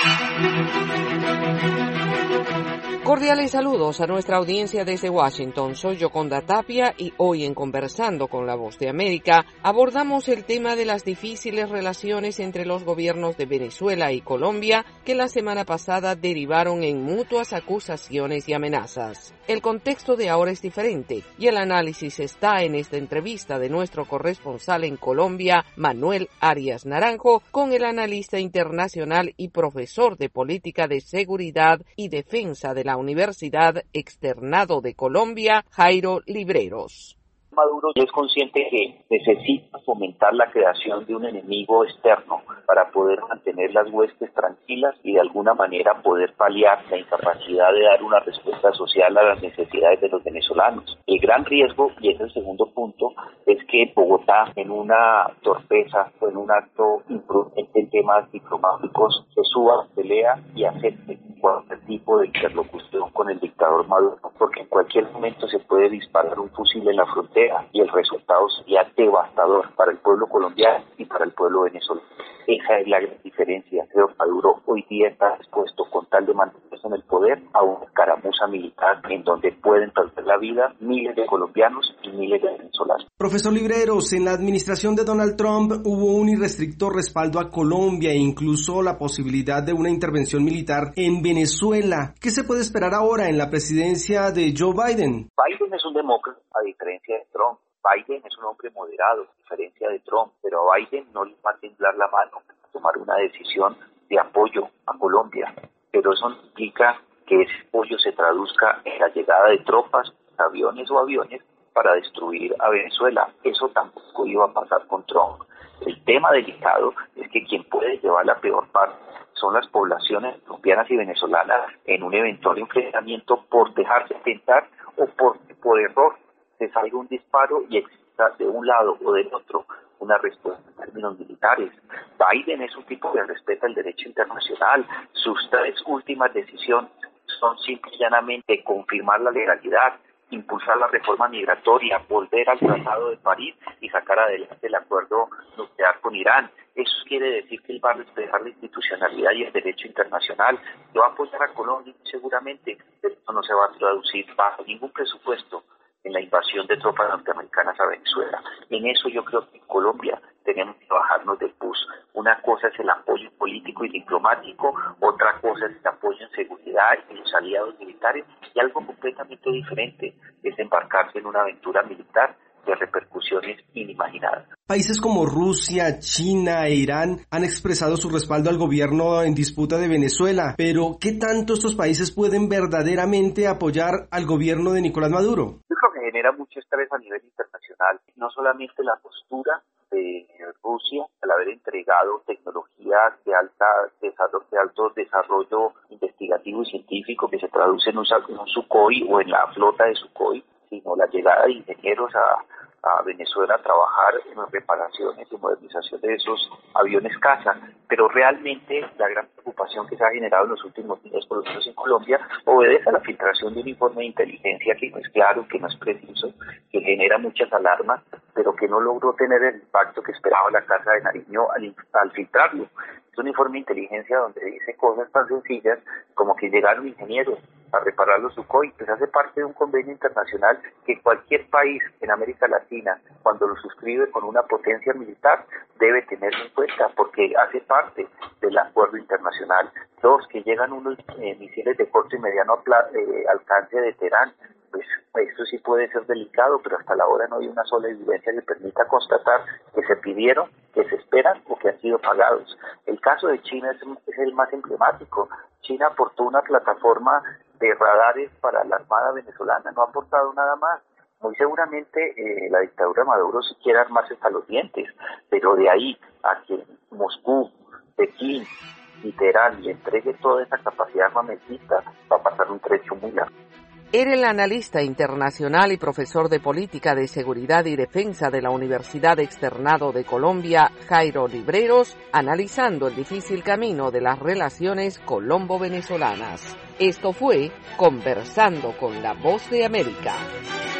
Cordiales saludos a nuestra audiencia desde Washington. Soy Yoconda Tapia y hoy en Conversando con la Voz de América abordamos el tema de las difíciles relaciones entre los gobiernos de Venezuela y Colombia que la semana pasada derivaron en mutuas acusaciones y amenazas. El contexto de ahora es diferente y el análisis está en esta entrevista de nuestro corresponsal en Colombia, Manuel Arias Naranjo, con el analista internacional y profesor de política de seguridad y defensa de la Universidad Externado de Colombia, Jairo Libreros. Maduro es consciente que necesita fomentar la creación de un enemigo externo para poder mantener las huestes tranquilas y de alguna manera poder paliar la incapacidad de dar una respuesta social a las necesidades de los venezolanos. El gran riesgo, y es el segundo punto, es que Bogotá, en una torpeza o en un acto imprudente en temas diplomáticos, se suba a la pelea y acepte cualquier tipo de interlocución con el dictador Maduro, porque en cualquier momento se puede disparar un fusil en la frontera y el resultado sería devastador para el pueblo colombiano y para el pueblo venezolano. Esa es la gran diferencia. Creo que Maduro hoy día está dispuesto, con tal de mantenerse en el poder, a una escaramuza militar en donde pueden perder la vida miles de colombianos y miles de venezolanos. Profesor Libreros, en la administración de Donald Trump hubo un irrestricto respaldo a Colombia e incluso la posibilidad de una intervención militar en Venezuela. ¿Qué se puede esperar ahora en la presidencia de Joe Biden? Biden es un demócrata, a diferencia de Trump. Biden es un hombre moderado, a diferencia de Trump, pero a Biden no le va a temblar la mano para tomar una decisión de apoyo a Colombia. Pero eso no implica que ese apoyo se traduzca en la llegada de tropas, aviones para destruir a Venezuela. Eso tampoco iba a pasar con Trump. El tema delicado es que quien puede llevar la peor parte son las poblaciones colombianas y venezolanas en un eventual enfrentamiento por dejarse tentar o por error se salga un disparo y exista de un lado o del otro una respuesta en términos militares. Biden es un tipo que respeta el derecho internacional. Sus tres últimas decisiones son simple y llanamente confirmar la legalidad, impulsar la reforma migratoria, volver al Tratado de París y sacar adelante el acuerdo nuclear con Irán. Eso quiere decir que él va a respetar la institucionalidad y el derecho internacional. Lo va a apoyar a Colombia seguramente, pero eso no se va a traducir bajo ningún presupuesto en la invasión de tropas norteamericanas a Venezuela. En eso yo creo que en Colombia tenemos que bajarnos del bus. Una cosa es el apoyo político y diplomático, otra cosa es el apoyo en seguridad y los aliados militares, y algo completamente diferente es embarcarse en una aventura militar de repercusiones inimaginadas. Países como Rusia, China e Irán han expresado su respaldo al gobierno en disputa de Venezuela, pero ¿qué tanto estos países pueden verdaderamente apoyar al gobierno de Nicolás Maduro? Yo creo que genera mucho estrés a nivel internacional, no solamente la postura de Rusia al haber entregado tecnología de alto desarrollo investigativo y científico que se traduce en un Sukhoi o en la flota de Sukhoi, sino la llegada de ingenieros a Venezuela a trabajar en las reparaciones y modernización de esos aviones caza, pero realmente la gran preocupación que se ha generado en los últimos días, por lo menos en Colombia, obedece a la filtración de un informe de inteligencia que no es claro, que no es preciso, que genera muchas alarmas, pero que no logró tener el impacto que esperaba la Casa de Nariño al filtrarlo. Es un informe de inteligencia donde dice cosas tan sencillas como que llegaron ingenieros a reparar los Sukhoi, pues hace parte de un convenio internacional que cualquier país en América Latina, cuando lo suscribe con una potencia militar, debe tenerlo en cuenta porque hace parte del acuerdo internacional. Dos, que llegan unos misiles de corto y mediano alcance de Teherán, pues esto sí puede ser delicado, pero hasta la hora no hay una sola evidencia que permita constatar que se pidieron, que se esperan o que han sido pagados. El caso de China es el más emblemático. China aportó una plataforma de radares para la Armada venezolana, no ha aportado nada más. Muy seguramente la dictadura de Maduro sí quiere armarse hasta los dientes, pero de ahí a que Moscú, Pekín y Teherán le entregue toda esa capacidad armamentista, va a pasar un trecho muy largo. Era el analista internacional y profesor de política de seguridad y defensa de la Universidad Externado de Colombia, Jairo Libreros, analizando el difícil camino de las relaciones colombo-venezolanas. Esto fue Conversando con la Voz de América.